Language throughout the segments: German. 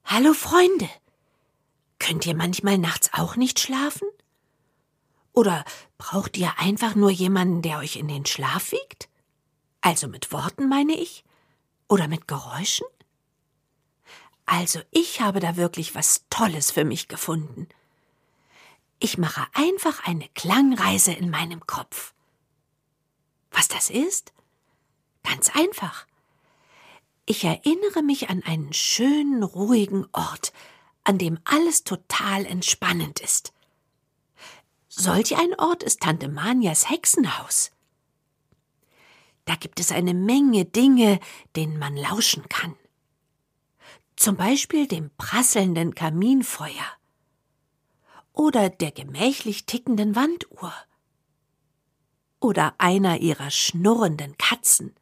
Hallo Freunde, könnt ihr manchmal nachts auch nicht schlafen? Oder braucht ihr einfach nur jemanden, der euch in den Schlaf wiegt? Also mit Worten meine ich? Oder mit Geräuschen? Also ich habe da wirklich was Tolles für mich gefunden. Ich mache einfach eine Klangreise in meinem Kopf. Was das ist? Ganz einfach. Ich erinnere mich an einen schönen, ruhigen Ort, an dem alles total entspannend ist. Solch ein Ort ist Tante Manias Hexenhaus. Da gibt es eine Menge Dinge, denen man lauschen kann. Zum Beispiel dem prasselnden Kaminfeuer oder der gemächlich tickenden Wanduhr oder einer ihrer schnurrenden Katzen.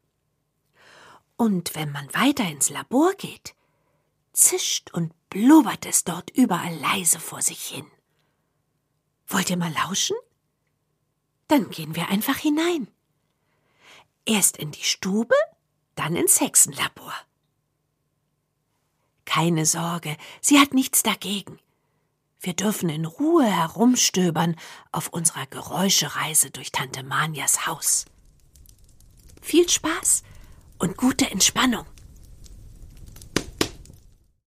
Und wenn man weiter ins Labor geht, zischt und blubbert es dort überall leise vor sich hin. Wollt ihr mal lauschen? Dann gehen wir einfach hinein. Erst in die Stube, dann ins Hexenlabor. Keine Sorge, sie hat nichts dagegen. Wir dürfen in Ruhe herumstöbern auf unserer Geräuschereise durch Tante Manias Haus. Viel Spaß und gute Entspannung.